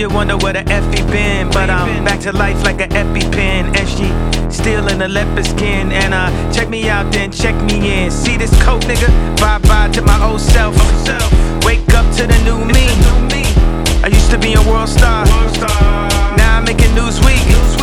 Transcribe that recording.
You wonder where the F he been, but I'm back to life like an EpiPen. And she still in the leopard skin. And check me out, then check me in. See this coat, nigga? Bye-bye to my old self. Wake up to the new me. I used to be a world star. Now I'm making Newsweek.